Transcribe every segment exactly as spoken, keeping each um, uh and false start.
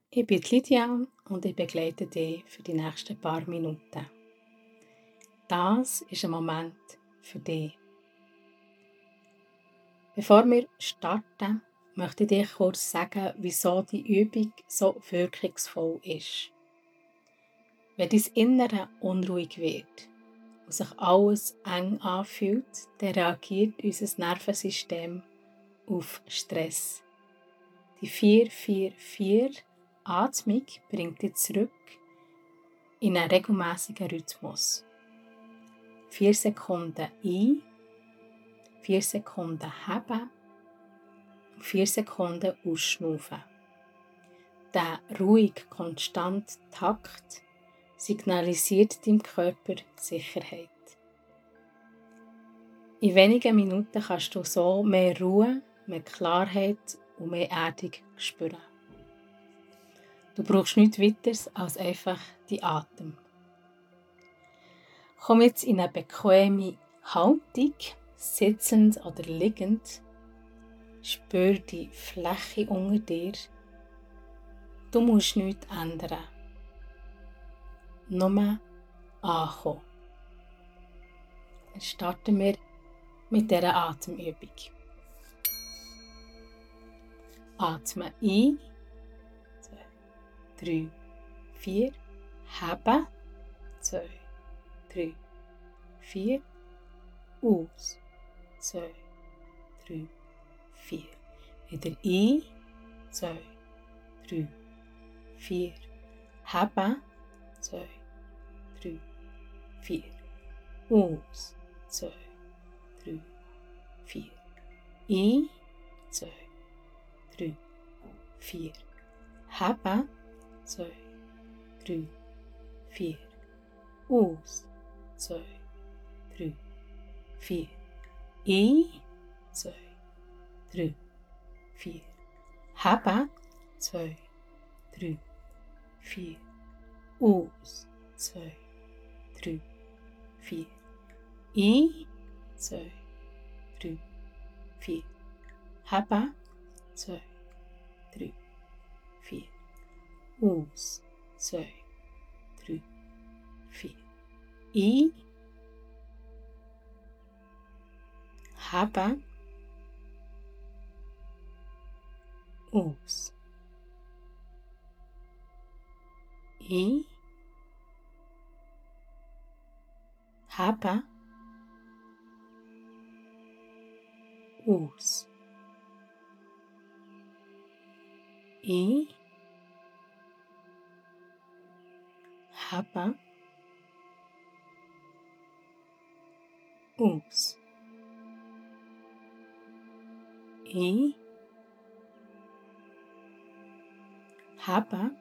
Ich bin Lydia und ich begleite dich für die nächsten paar Minuten. Das ist ein Moment für dich. Bevor wir starten, möchte ich dir kurz sagen, wieso die Übung so wirkungsvoll ist. Wenn dein Innere unruhig wird und sich alles eng anfühlt, dann reagiert unser Nervensystem auf Stress. Die vier vier vier Atmung bringt dich zurück in einen regelmäßigen Rhythmus. Vier Sekunden ein, vier Sekunden heben und vier Sekunden ausschnaufen. Der ruhig, konstante Takt signalisiert deinem Körper Sicherheit. In wenigen Minuten kannst du so mehr Ruhe, mehr Klarheit und mehr Erdung spüren. Du brauchst nichts weiteres als einfach die Atem. Komm jetzt in eine bequeme Haltung, sitzend oder liegend. Spür die Fläche unter dir. Du musst nichts ändern. Nur ankommen. Dann starten wir mit dieser Atemübung. Atme ein. drei, vier, heben, zwei, drei, vier, aus, zwei, drei, vier, wieder ein, zwei, drei, vier, heben, zwei, drei, vier, aus, zwei, drei, vier, ein, zwei, drei, vier, heben, zwei, drei, vier, aus, zwei, drei, vier, ein, zwei, drei, vier, heben, zwei, drei, vier, aus, zwei, drei, vier, ein, zwei, drei, vier, heben, zwei, drei, vier, aus, zwei, drei, vier, ein, heben, aus, ein, heben, aus, ein, heben, aus, ein, heben,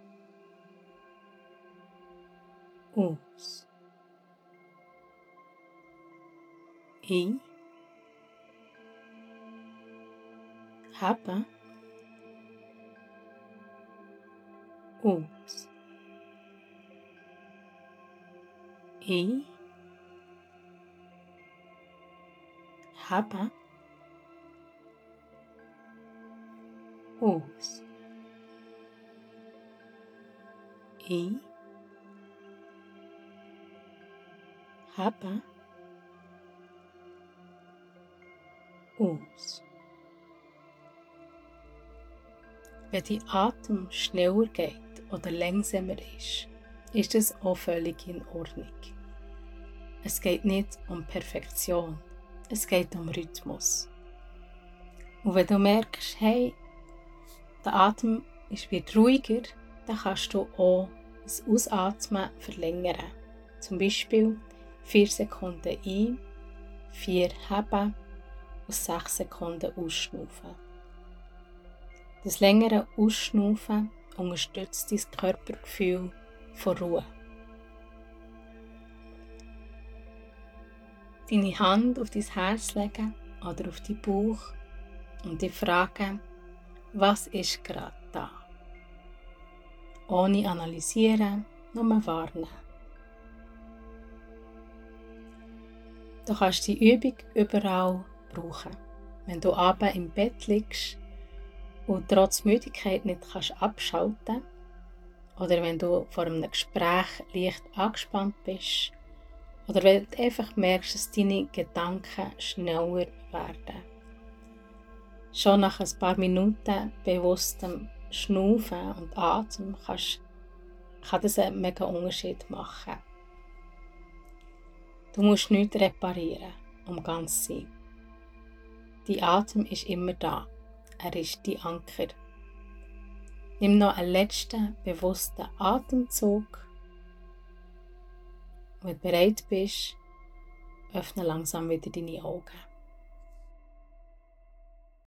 aus, ein, heben, aus, ein, heben, aus, ein, heben, aus. Wenn dein Atem schneller geht oder langsamer ist, ist das auch völlig in Ordnung. Es geht nicht um Perfektion, es geht um Rhythmus. Und wenn du merkst, hey, der Atem wird ruhiger, dann kannst du auch das Ausatmen verlängern. Zum Beispiel vier Sekunden ein, vier heben und sechs Sekunden ausschnaufen. Das längere Ausschnaufen unterstützt dein Körpergefühl von Ruhe. Deine Hand auf dein Herz legen oder auf deinen Bauch und dich fragen, was ist gerade da? Ohne analysieren, nur wahrnehmen. Du kannst die Übung überall brauchen. Wenn du abends im Bett liegst und trotz Müdigkeit nicht kannst abschalten oder wenn du vor einem Gespräch leicht angespannt bist oder wenn du einfach merkst, dass deine Gedanken schneller werden. Schon nach ein paar Minuten bewusstem Schnaufen und Atem kannst, kann das einen mega Unterschied machen. Du musst nichts reparieren, um ganz zu sein. Dein Atem ist immer da. Er ist dein Anker. Nimm noch einen letzten bewussten Atemzug. Wenn du bereit bist, öffne langsam wieder deine Augen.